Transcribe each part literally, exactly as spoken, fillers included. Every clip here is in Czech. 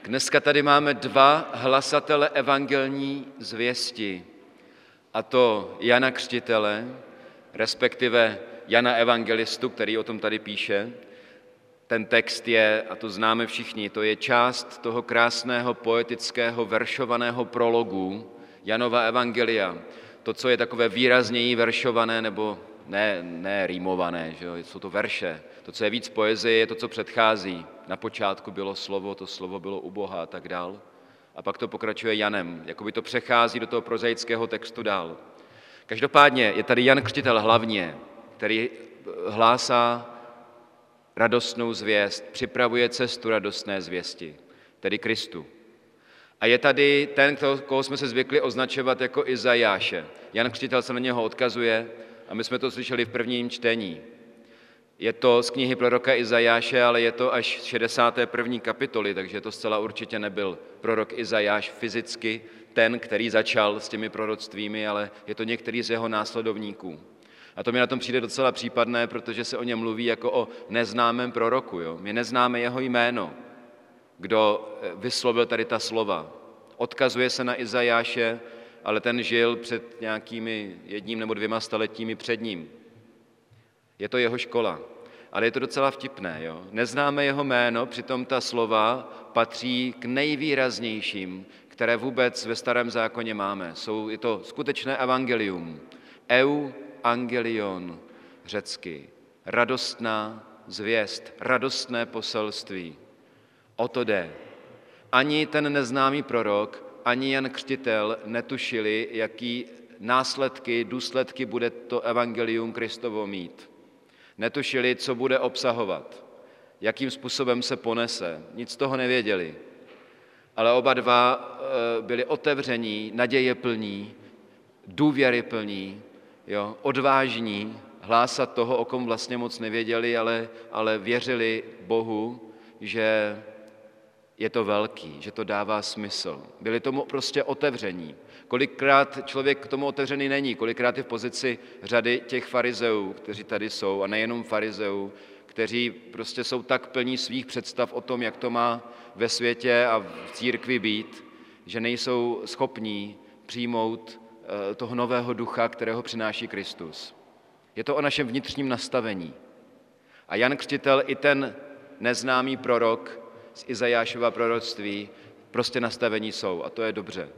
Tak dneska tady máme dva hlasatele evangelní zvěsti, a to Jana Křtitele, respektive Jana Evangelistu, který o tom tady píše. Ten text je, a to známe všichni, to je část toho krásného poetického veršovaného prologu Janova evangelia. To, co je takové výrazněji veršované, nebo ne, ne rýmované, že jo? Jsou to verše. To, co je víc poezie, je to, co předchází. Na počátku bylo slovo, to slovo bylo u Boha a tak dál. A pak to pokračuje Janem, jakoby to přechází do toho prozaického textu dál. Každopádně je tady Jan Křtitel hlavně, který hlásá radostnou zvěst, připravuje cestu radostné zvěsti, tedy Kristu. A je tady ten, koho jsme se zvykli označovat jako Izajáše. Jan Křtitel se na něho odkazuje a my jsme to slyšeli v prvním čtení. Je to z knihy proroka Izajáše, ale je to až z šedesáté první kapitoly, takže to zcela určitě nebyl prorok Izajáš fyzicky, ten, který začal s těmi proroctvími, ale je to některý z jeho následovníků. A to mi na tom přijde docela případné, protože se o něm mluví jako o neznámém proroku. Jo? My neznáme jeho jméno, kdo vyslovil tady ta slova. Odkazuje se na Izajáše, ale ten žil před nějakými jedním nebo dvěma staletími před ním. Je to jeho škola, ale je to docela vtipné. Jo? Neznáme jeho jméno, přitom ta slova patří k nejvýraznějším, které vůbec ve Starém zákoně máme. Jsou, je to skutečné evangelium. Eu angelion řecky. Radostná zvěst, radostné poselství. O to jde. Ani ten neznámý prorok, ani Jan Křtitel netušili, jaký následky, důsledky bude to evangelium Kristovo mít. Netušili, co bude obsahovat, jakým způsobem se ponese. Nic z toho nevěděli. Ale oba dva byli otevření, nadějeplní, důvěryplní, jo, odvážní hlásat toho, o kom vlastně moc nevěděli, ale, ale věřili Bohu, že je to velký, že to dává smysl. Byli tomu prostě otevření. Kolikrát člověk k tomu otevřený není, kolikrát je v pozici řady těch farizeů, kteří tady jsou, a nejenom farizeů, kteří prostě jsou tak plní svých představ o tom, jak to má ve světě a v církvi být, že nejsou schopní přijmout toho nového ducha, kterého přináší Kristus. Je to o našem vnitřním nastavení. A Jan Křtitel i ten neznámý prorok z Izajášova proroctví prostě nastavení jsou a to je dobře.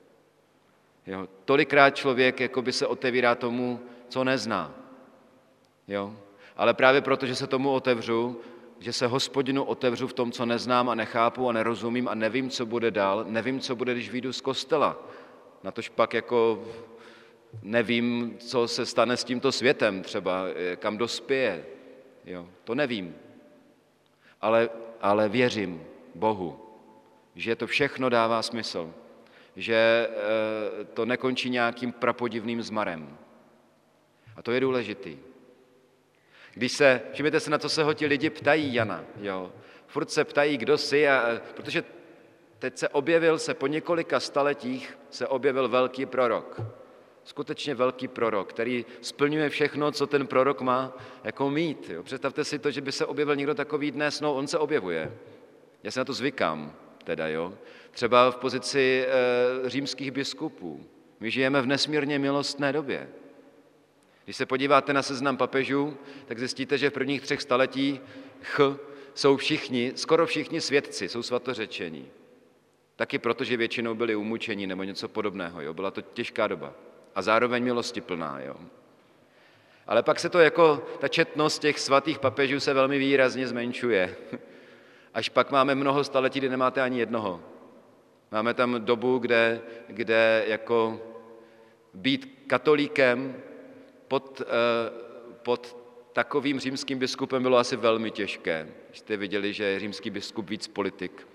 Jo? Tolikrát člověk jakoby se otevírá tomu, co nezná. Jo? Ale právě proto, že se tomu otevřu, že se Hospodinu otevřu v tom, co neznám a nechápu a nerozumím a nevím, co bude dál, nevím, co bude, když vyjdu z kostela. Natož pak jako nevím, co se stane s tímto světem třeba, kam dospěje. Jo? To nevím. Ale, ale věřím Bohu, že to všechno dává smysl. Že e, to nekončí nějakým prapodivným zmarem. A to je důležitý. Když se, všimněte se, na co se ho ti lidi ptají Jana, jo. Furt se ptají, kdo jsi, a, protože teď se objevil, se po několika staletích se objevil velký prorok. Skutečně velký prorok, který splňuje všechno, co ten prorok má jako mít. Jo. Představte si to, že by se objevil někdo takový dnes, no on se objevuje. Já se na to zvykám, teda jo. Třeba v pozici e, římských biskupů. My žijeme v nesmírně milostné době. Když se podíváte na seznam papežů, tak zjistíte, že v prvních třech staletích jsou všichni, skoro všichni svědci, jsou svatořečení. Taky proto, že většinou byli umučeni nebo něco podobného. Jo? Byla to těžká doba. A zároveň milostiplná. Jo? Ale pak se to jako, ta četnost těch svatých papežů se velmi výrazně zmenšuje. Až pak máme mnoho staletí, kdy nemáte ani jednoho. Máme tam dobu, kde, kde jako být katolíkem pod, pod takovým římským biskupem bylo asi velmi těžké. Jste viděli, že je římský biskup víc politik.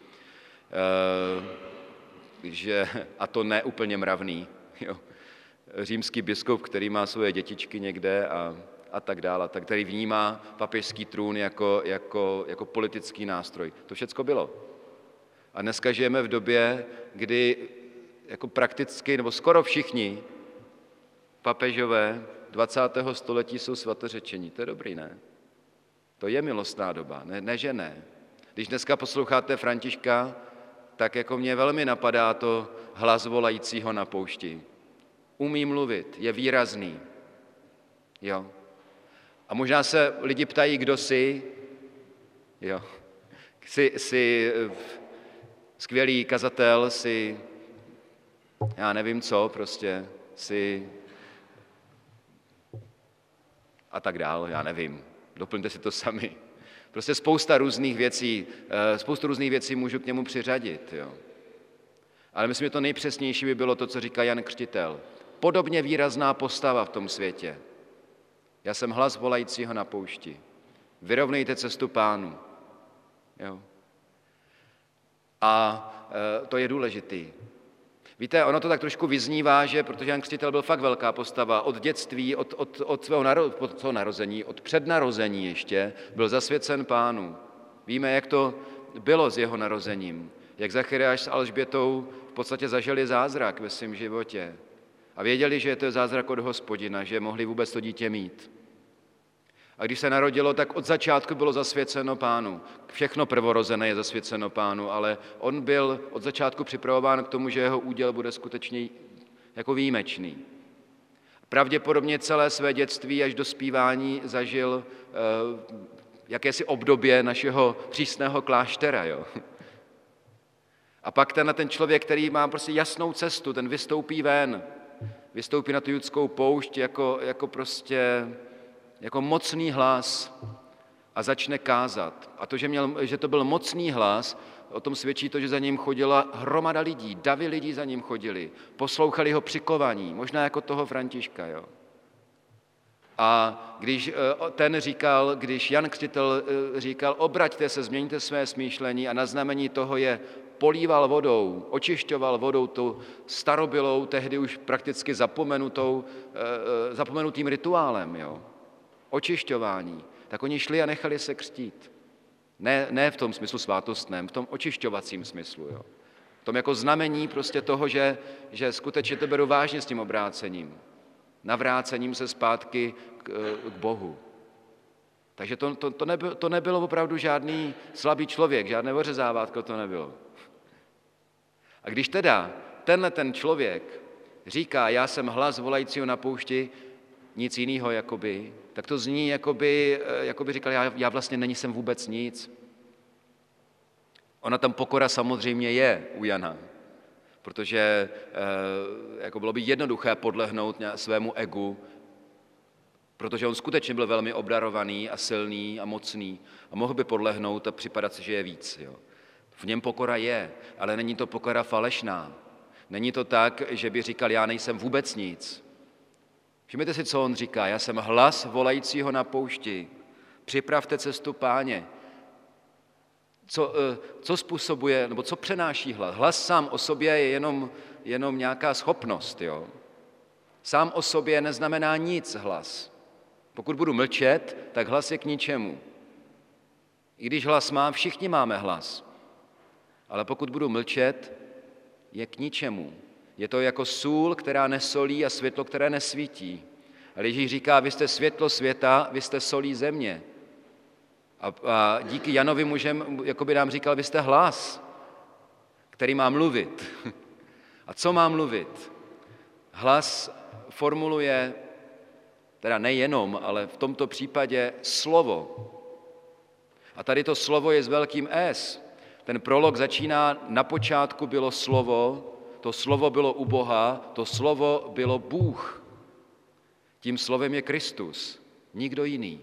Že, a to ne úplně mravný. Jo. Římský biskup, který má svoje dětičky někde a, a tak dále, tak který vnímá papežský trůn jako, jako, jako politický nástroj. To všecko bylo. A dneska žijeme v době, kdy jako prakticky, nebo skoro všichni papežové dvacátého století jsou svatořečení. To je dobrý, ne? To je milostná doba, ne, ne že ne. Když dneska posloucháte Františka, tak jako mě velmi napadá to hlas volajícího na poušti. Umí mluvit, je výrazný. Jo. A možná se lidi ptají, kdo jsi. Jo. Jsi, jsi skvělý kazatel, jsi, já nevím co, prostě, jsi a tak dál, já nevím. Doplňte si to sami. Prostě spousta různých věcí, spoustu různých věcí můžu k němu přiřadit. Jo. Ale myslím, že to nejpřesnější by bylo to, co říká Jan Křtitel. Podobně výrazná postava v tom světě. Já jsem hlas volajícího na poušti. Vyrovnejte cestu Pánu. Jo. A e, to je důležitý. Víte, ono to tak trošku vyznívá, že protože Jan Křtitel byl fakt velká postava, od dětství, od, od, od svého naro, od svého narození, od přednarození ještě, byl zasvěcen Pánu. Víme, jak to bylo s jeho narozením, jak Zachariáš s Alžbětou v podstatě zažili zázrak ve svém životě a věděli, že je to zázrak od Hospodina, že mohli vůbec to dítě mít. A když se narodilo, tak od začátku bylo zasvěceno Pánu. Všechno prvorozené je zasvěceno Pánu, ale on byl od začátku připravován k tomu, že jeho úděl bude skutečně jako výjimečný. Pravděpodobně celé své dětství až do zpívání zažil uh, jakési období našeho přísného kláštera. Jo? A pak tenhle ten člověk, který má prostě jasnou cestu, ten vystoupí ven, vystoupí na tu judskou poušť jako, jako prostě jako mocný hlas a začne kázat. A to, že, měl, že to byl mocný hlas, o tom svědčí to, že za ním chodila hromada lidí, davy lidí za ním chodili, poslouchali ho přikovaní, možná jako toho Františka. Jo. A když ten říkal, když Jan Křtitel říkal, obraťte se, změňte své smýšlení a na znamení toho je políval vodou, očišťoval vodou tu starobylou, tehdy už prakticky zapomenutou, zapomenutým rituálem, jo. Očišťování, tak oni šli a nechali se křtít. Ne, ne v tom smyslu svátostném, v tom očišťovacím smyslu. Jo. V tom jako znamení prostě toho, že, že skutečně to beru vážně s tím obrácením. Navrácením se zpátky k, k Bohu. Takže to, to, to, nebylo, to nebylo opravdu žádný slabý člověk, žádné ořezávátko to nebylo. A když teda tenhle ten člověk říká, já jsem hlas volajícího na poušti, nic jiného, jakoby, tak to zní, jakoby, jakoby říkal, já, já vlastně nejsem vůbec nic. Ona tam pokora samozřejmě je u Jana, protože eh, jako bylo by jednoduché podlehnout svému egu, protože on skutečně byl velmi obdarovaný a silný a mocný a mohl by podlehnout a připadat si, že je víc. Jo. V něm pokora je, ale není to pokora falešná. Není to tak, že by říkal, já nejsem vůbec nic. Všimněte si, co on říká. Já jsem hlas volajícího na poušti. Připravte cestu Páně. Co, co způsobuje, nebo co přenáší hlas? Hlas sám o sobě je jenom, jenom nějaká schopnost. Jo? Sám o sobě neznamená nic hlas. Pokud budu mlčet, tak hlas je k ničemu. I když hlas mám, všichni máme hlas. Ale pokud budu mlčet, je k ničemu. Je to jako sůl, která nesolí a světlo, které nesvítí. A Ježíš říká, vy jste světlo světa, vy jste solí země. A, a díky Janovi můžem, jako by nám říkal, vy jste hlas, který má mluvit. A co má mluvit? Hlas formuluje, teda nejenom, ale v tomto případě slovo. A tady to slovo je s velkým S. Ten prolog začíná, na počátku bylo slovo, to slovo bylo u Boha, to slovo bylo Bůh. Tím slovem je Kristus, nikdo jiný.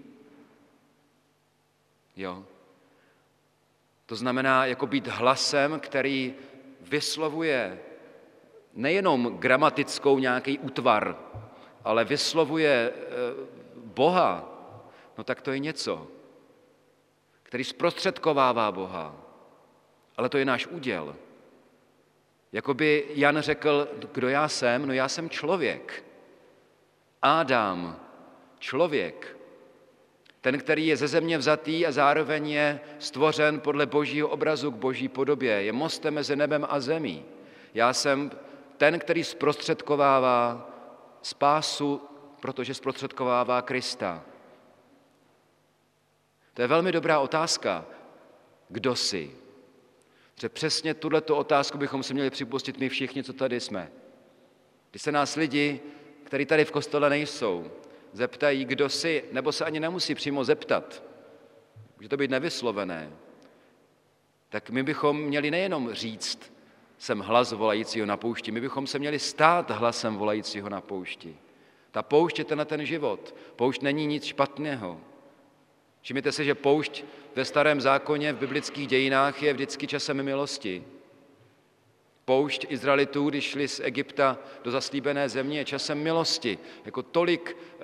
Jo. To znamená jako být hlasem, který vyslovuje nejenom gramatickou nějaký útvar, ale vyslovuje Boha, no tak to je něco, který zprostředkovává Boha. Ale to je náš úděl. Jakoby Jan řekl, kdo já jsem? No já jsem člověk. Adam, člověk. Ten, který je ze země vzatý a zároveň je stvořen podle božího obrazu k boží podobě. Je mostem mezi nebem a zemí. Já jsem ten, který zprostředkovává spásu, protože zprostředkovává Krista. To je velmi dobrá otázka. Kdo jsi? Že přesně tuto otázku bychom si měli připustit my všichni, co tady jsme. Když se nás lidi, kteří tady v kostele nejsou, zeptají, kdo jsi, nebo se ani nemusí přímo zeptat, může to být nevyslovené, tak my bychom měli nejenom říct, jsem hlas volajícího na poušti, my bychom se měli stát hlasem volajícího na poušti. Ta poušť je ten, ten život. Poušť není nic špatného. Všimněte si, že poušť ve Starém zákoně, v biblických dějinách je vždycky časem milosti. Poušť Izraelitů, když šli z Egypta do zaslíbené země, je časem milosti. Jako tolik e,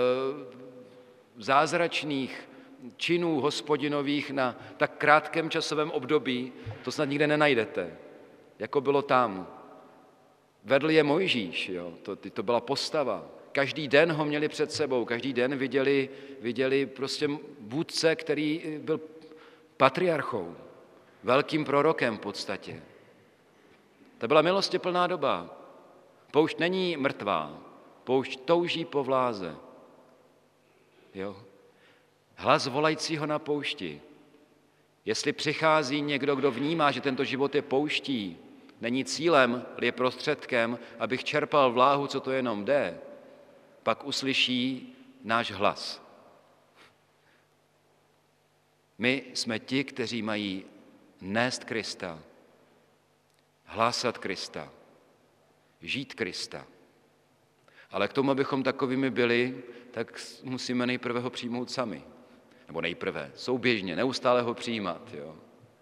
zázračných činů hospodinových na tak krátkém časovém období, to snad nikde nenajdete, jako bylo tam. Vedl je Mojžíš, jo? To, to byla postava. Každý den ho měli před sebou, každý den viděli, viděli prostě vůdce, který byl patriarchou, velkým prorokem v podstatě. To byla milostiplná doba. Poušť není mrtvá, poušť touží po vláze. Jo? Hlas volajícího na poušti. Jestli přichází někdo, kdo vnímá, že tento život je pouští, není cílem, ale je prostředkem, abych čerpal vláhu, co to jenom jde, pak uslyší náš hlas. My jsme ti, kteří mají nést Krista, hlásat Krista, žít Krista. Ale k tomu, abychom takovými byli, tak musíme nejprve ho přijmout sami. Nebo nejprve, souběžně, neustále ho přijímat. Jo.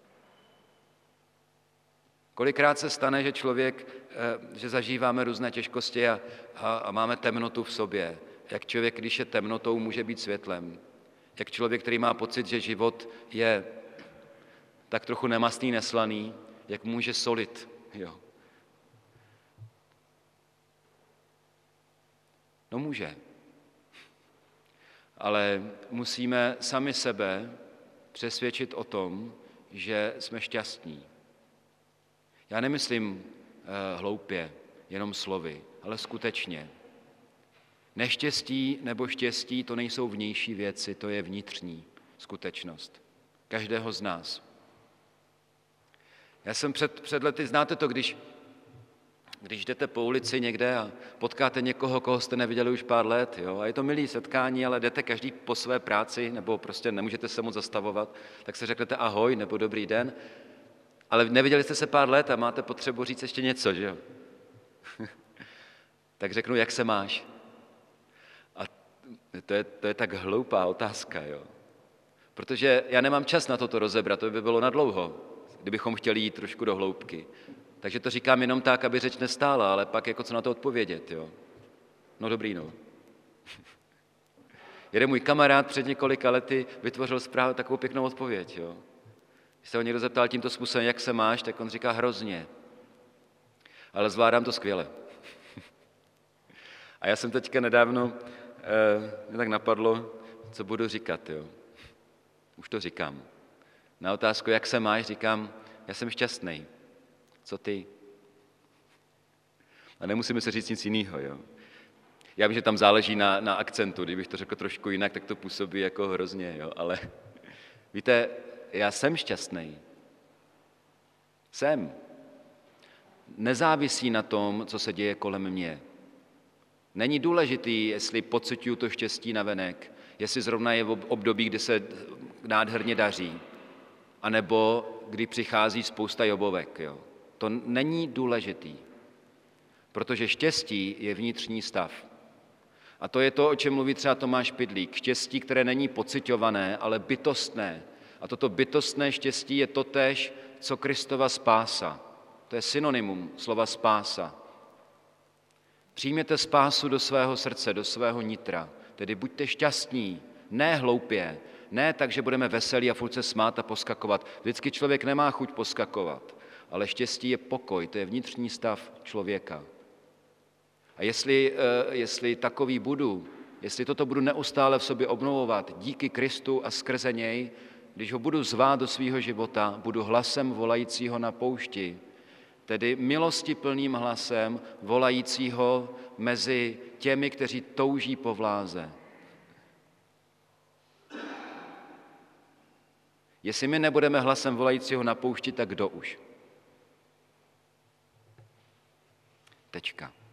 Kolikrát se stane, že člověk, že zažíváme různé těžkosti a, a, a máme temnotu v sobě. Jak člověk, když je temnotou, může být světlem. Jak člověk, který má pocit, že život je tak trochu nemastný, neslaný, jak může solit. Jo. No může. Ale musíme sami sebe přesvědčit o tom, že jsme šťastní. Já nemyslím eh, hloupě, jenom slovy, ale skutečně. Neštěstí nebo štěstí to nejsou vnější věci, to je vnitřní skutečnost. Každého z nás. Já jsem před, před lety, znáte to, když, když jdete po ulici někde a potkáte někoho, koho jste neviděli už pár let, jo, a je to milý setkání, ale jdete každý po své práci, nebo prostě nemůžete se moc zastavovat, tak se řeknete ahoj nebo dobrý den, ale neviděli jste se pár let a máte potřebu říct ještě něco, že jo? Tak řeknu, jak se máš? A to je, to je tak hloupá otázka, jo? Protože já nemám čas na toto rozebrat, to by bylo nadlouho, kdybychom chtěli jít trošku do hloubky. Takže to říkám jenom tak, aby řeč nestála, ale pak jako co na to odpovědět, jo? No dobrý, no. Jeden můj kamarád před několika lety vytvořil zprávu takovou pěknou odpověď, jo? Když se ho někdo zeptal tímto způsobem, jak se máš, tak on říká hrozně. Ale zvládám to skvěle. A já jsem teďka nedávno, eh, mě tak napadlo, co budu říkat, jo. Už to říkám. Na otázku, jak se máš, říkám, já jsem šťastný. Co ty? A nemusíme se říct nic jiného, jo. Já vím, že tam záleží na, na akcentu, kdybych to řekl trošku jinak, tak to působí jako hrozně, jo. Ale víte, já jsem šťastný. Jsem. Nezávisí na tom, co se děje kolem mě. Není důležitý, jestli pociťuju to štěstí navenek, jestli zrovna je v období, kdy se nádherně daří, anebo kdy přichází spousta jobovek. Jo. To není důležitý, protože štěstí je vnitřní stav. A to je to, o čem mluví třeba Tomáš Pidlík. Štěstí, které není pociťované, ale bytostné. A toto bytostné štěstí je totéž, co Kristova spása. To je synonymum slova spása. Přijměte spásu do svého srdce, do svého nitra. Tedy buďte šťastní, ne hloupě, ne tak, že budeme veselí a furt se smát a poskakovat. Vždycky člověk nemá chuť poskakovat, ale štěstí je pokoj, to je vnitřní stav člověka. A jestli, jestli takový budu, jestli toto budu neustále v sobě obnovovat díky Kristu a skrze něj, když ho budu zvát do svého života, budu hlasem volajícího na poušti, tedy milostiplným hlasem volajícího mezi těmi, kteří touží po vláze. Jestli my nebudeme hlasem volajícího na poušti, tak kdo už? Tečka.